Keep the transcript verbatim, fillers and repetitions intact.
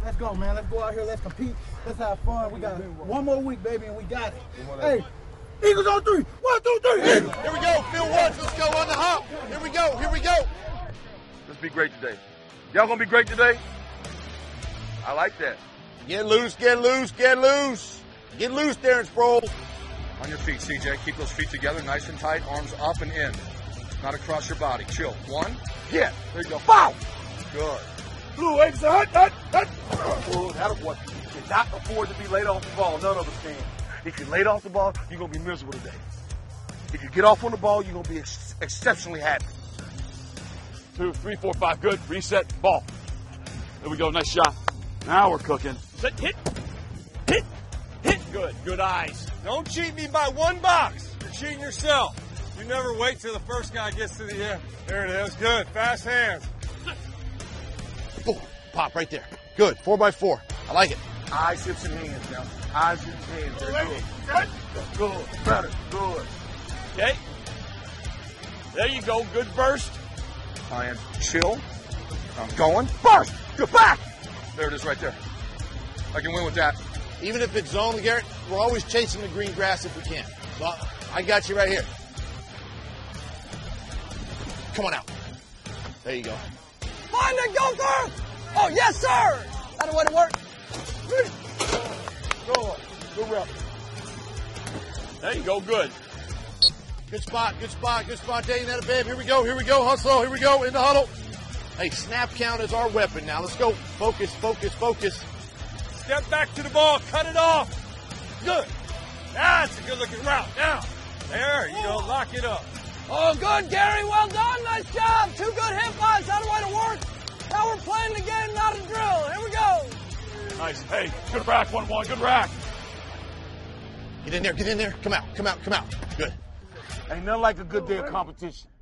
Let's go, man. Let's go out here. Let's compete. Let's have fun. We got one more week, baby, and we got it. Hey, Eagles on three. One, two, three. Eagles. Here we go. Phil Woods. Let's go on the hop. Here we go. Here we go. Let's be great today. Y'all gonna be great today? I like that. Get loose. Get loose. Get loose. Get loose, Darren Sproles. On your feet, C J. Keep those feet together, nice and tight. Arms up and in. Not across your body. Chill. One. Yeah. There you go. Foul. Good. Blue eggs. Hut, hut, hut. Oh, that'll what. You cannot afford to be laid off the ball. None of us can. If you're laid off the ball, you're going to be miserable today. If you get off on the ball, you're going to be ex exceptionally happy. Two, three, four, five. Good. Reset. Ball. There we go. Nice shot. Now we're cooking. Set. Hit. Hit. Hit. Good. Good eyes. Don't cheat me by one box. You're cheating yourself. You never wait till the first guy gets to the end. There it is. Good. Fast hands. Boom. Pop right there. Good. Four by four. I like it. Eyes, hips, and hands now. Eyes, hips, and hands. There you go. Good. Better. Good. Okay. There you go. Good burst. And chill. I'm going. Burst. Good back. There it is right there. I can win with that. Even if it's zone, Garrett, we're always chasing the green grass if we can. So I got you right here. Come on out. There you go. Find it, go for Oh, yes, sir. That's the way to work. Good. Good rep. There you go. Good. Good spot. Good spot. Good spot. Taking that a bib. Here we go. Here we go. Hustle. Here we go. In the huddle. Hey, snap count is our weapon now. Let's go. Focus, focus, focus. Step back to the ball. Cut it off. Good. That's a good-looking route. Now, there you go. Lock it up. Oh, good, Gary. Well done. Nice job. Two good hip buys. That's the way to work. Now we're playing the game, not a drill. Here we go. Nice. Hey, good rack, one one. Good rack. Get in there. Get in there. Come out. Come out. Come out. Good. Ain't nothing like a good day of competition.